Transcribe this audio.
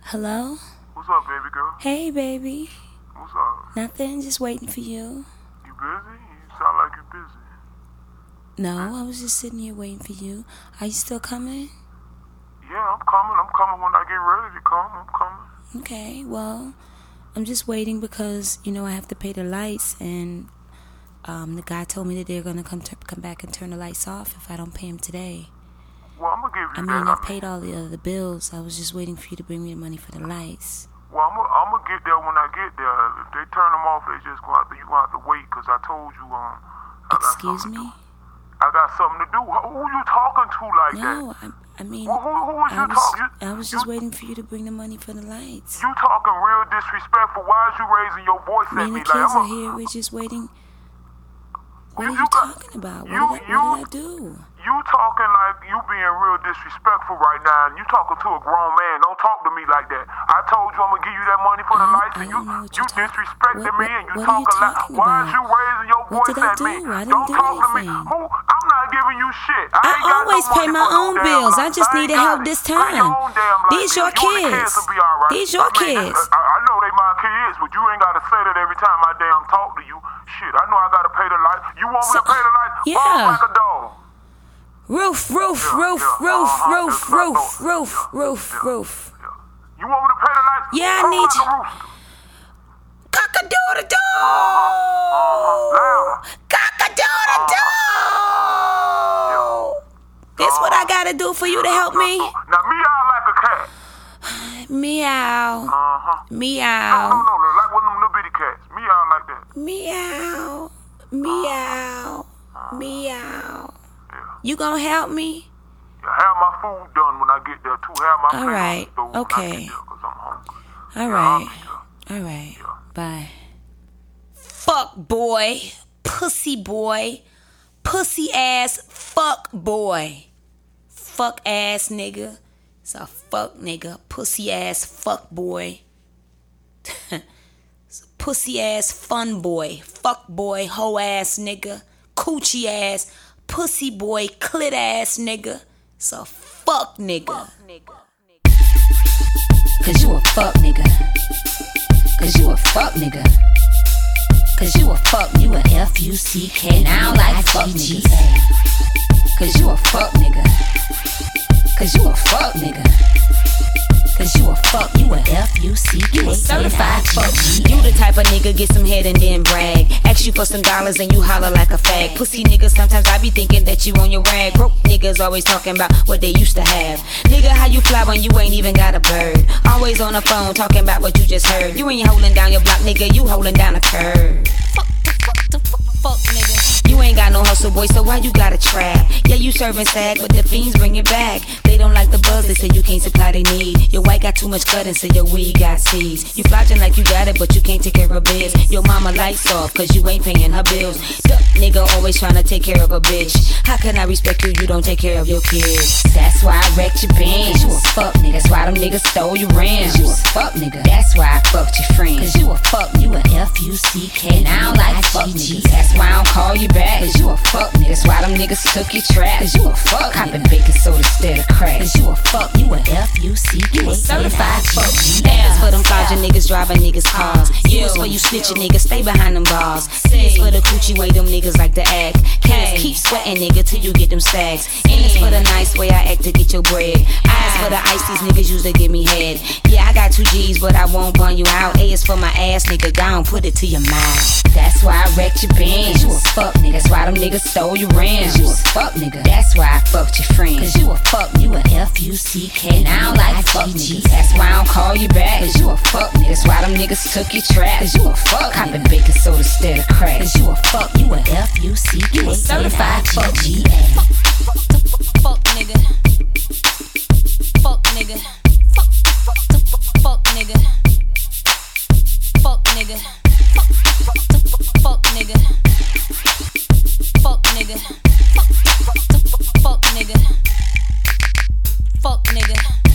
Hello? What's up, baby girl? Hey, baby. What's up? Nothing, just waiting for you. You busy? You sound like you're busy. No, I was just sitting here waiting for you. Are you still coming? Yeah, I'm coming. I'm coming when I get ready to come. I'm coming. Okay, well, I'm just waiting because, I have to pay the lights, and the guy told me that they're going to come back and turn the lights off if I don't pay him today. Well, I'm going to give you I that. I paid all the other bills. I was just waiting for you to bring me the money for the lights. Well, I'm going to get there when I get there. If they turn them off, you going to have to wait because I told you. Excuse me? I got something to do. Who you talking to like that? No, I mean, who was you talking? I was just waiting for you to bring the money for the lights. You talking real disrespectful. Why is you raising your voice at me? The kids are here. We're just waiting. What are you talking about? What did I do? You talking like you being real disrespectful right now, and you talking to a grown man. Don't talk to me like that. I told you I'm gonna give you that money for the lights, and you disrespecting me, and you talking like. Why is you raising your voice at me? Don't talk to me. I'm not giving you shit. I always pay my own bills. I just needed help this time. These your kids. These your kids. I know they my kids, but you ain't gotta say that every time I damn talk to you. Shit, I know I gotta pay the lights. You want me to pay the lights? Yeah. Like a dog. Roof. You want me to pay the lights? Yeah, I need you. Cock-a-doodle-doo! Cock-a-doodle-doo! This what I gotta do for you to help me? Now meow like a cat. Meow. Meow. No, like one of them little bitty cats. Meow like that. Meow. Meow. You gonna help me? Yeah, have my food done when I get there too. Have my all right. On the stove Okay. when I get there, 'cause I'm hungry. All right. Yeah. Bye. Fuck boy. Pussy boy. Pussy ass fuck boy. Fuck ass nigga. It's a fuck nigga. Pussy ass fuck boy. It's a pussy ass fun boy. Fuck boy. Hoe ass nigga. Coochie ass. Pussy boy, clit ass nigga. It's a fuck nigga. Cause you a fuck nigga. Cause you a fuck nigga. Cause you a fuck, you a F-U-C-K. And I don't like fuck niggas. Cause you a fuck nigga. Cause you a fuck nigga. Cause you a fuck, you a F-U-C-K. You a certified fuck. You the type of nigga get some head and then brag. Ask you for some dollars and you holler like a fag. Pussy niggas, sometimes I be thinking that you on your rag. Broke niggas always talking about what they used to have. Nigga, how you fly when you ain't even got a bird? Always on the phone talking about what you just heard. You ain't holding down your block, nigga, you holding down a curve. Fuck nigga. You ain't got no hustle, boy, so why you gotta trap? Yeah, you serving sag, but the fiends bring it back. They don't like the buzz, they say you can't supply their need. Your white got too much cut and say your weed got seeds. You flogging like you got it, but you can't take care of biz. Your mama lights off, cause you ain't paying her bills. Duh, nigga always tryna take care of a bitch. How can I respect you, you don't take care of your kids? That's why I wrecked your Benz. You a fuck nigga. That's why them niggas stole your rims. You a fuck nigga. That's why I fucked your friends. Cause you a fuck, you a F-U-C-K. And I don't like fuck niggas. That's why I don't call you back. Cause you a fuck nigga. That's why them niggas took your trap. Cause you a fuck copping baking soda instead of crack. Cause you a fuck, you a F-U-C-K. You a certified fuck. That's for them flogging niggas driving niggas cars. U's for you snitching niggas, stay behind them bars. C's for the coochie way them niggas like to act. K's keep sweating nigga till you get them stacks. N is for the nice way I act to get your bread. I's for the ice these niggas use to give me head. Yeah, I got 2 G's but I won't bun you out. A is for my ass nigga, down put it to your mouth. That's why I wrecked your Benz. You a fuck nigga. That's why them niggas stole your rims. You a fuck nigga. That's why I fucked your friends. Cause you a fuck, you a F-U-C-K. And I don't like fuck niggas. That's why I don't call you back. Cause you a fuck nigga. That's why them niggas took your trap. Cause you a fuck copping baking soda instead of crack. Cause you a fuck, you a F-U-C-K. You a certified fuck. Fuck nigga. Fuck nigga. Fuck nigga. Fuck nigga. Fuck nigga. Fuck nigga. Fuck nigga. Fuck nigga. Fuck nigga.